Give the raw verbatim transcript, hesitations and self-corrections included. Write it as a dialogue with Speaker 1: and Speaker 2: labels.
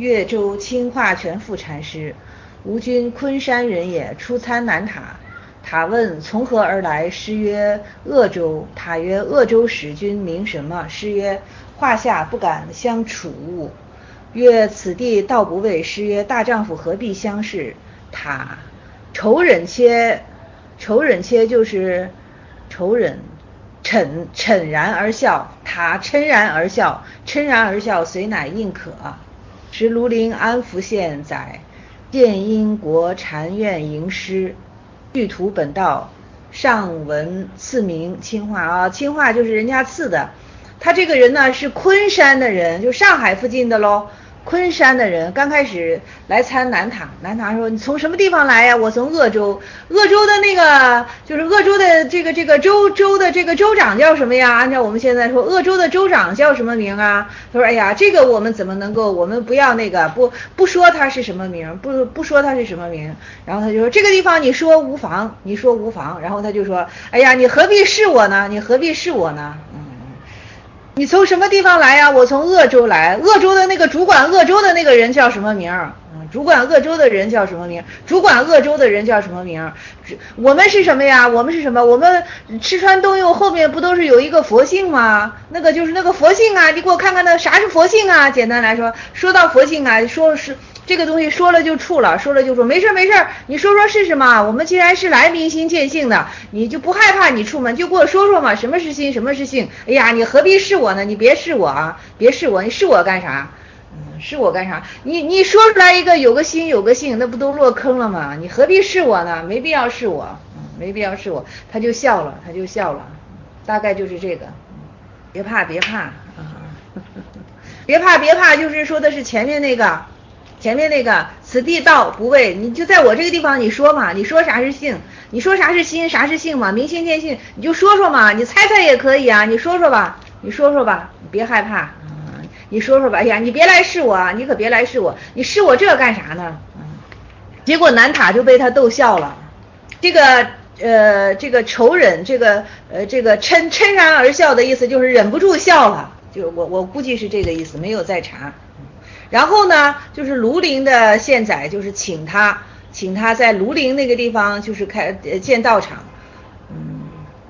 Speaker 1: 越州清化全副禅师，吾君昆山人也，初参南塔。塔问从何而来？师曰鄂州。塔曰鄂州使君名什么？师曰华夏不敢相处。曰此地道不畏。师曰大丈夫何必相视？塔仇忍切，仇忍切就是仇忍，嗔嗔然而笑。塔嗔然而笑，嗔然而笑，虽乃应可。时庐陵安福县载，建英国禅院营师，具图本道，上文赐名清化啊，清化就是人家赐的。他这个人呢是昆山的人，就上海附近的喽。昆山的人刚开始来参南塔，南塔说你从什么地方来呀？我从鄂州。鄂州的那个就是鄂州的这个这个州州的这个州长叫什么呀？按照我们现在说，鄂州的州长叫什么名啊？他说哎呀，这个我们怎么能够，我们不要那个不不说他是什么名，不不说他是什么名。然后他就说这个地方你说无妨，你说无妨。然后他就说哎呀，你何必是我呢？你何必是我呢？嗯。你从什么地方来呀？我从鄂州来。鄂州的那个主管鄂州的那个人叫什么名？嗯，主管鄂州的人叫什么名？主管鄂州的人叫什么名？我们是什么呀？我们是什么？我们赤川东右后面不都是有一个佛性吗？那个就是那个佛性啊，你给我看看那啥是佛性啊？简单来说，说到佛性啊，说是这个东西说了就处了，说了就说没事没事，你说说是什么？我们既然是来明心见性的，你就不害怕你出门，就给我说说嘛，什么是心，什么是性？哎呀，你何必是我呢？你别是我啊，别是我，你是我干啥？嗯，是我干啥？你你说出来一个有个心有个性，那不都落坑了吗？你何必是我呢？没必要是我，嗯，没必要是我。他就笑了，他就笑了，大概就是这个。别怕别怕啊，别怕别怕，就是说的是前面那个。前面那个此地道不畏，你就在我这个地方你说嘛，你说啥是性，你说啥是心，啥是性嘛，明心见性，你就说说嘛，你猜猜也可以啊，你说说吧，你说说吧，你别害怕，嗯，你说说吧，哎呀，你别来试我啊，你可别来试我，你试我这干啥呢？嗯，结果南塔就被他逗笑了，这个呃这个仇忍，这个呃这个嗔嗔然而笑的意思就是忍不住笑了，就我我估计是这个意思，没有再查。然后呢，就是庐陵的县宰就是请他，请他在庐陵那个地方就是开呃建道场，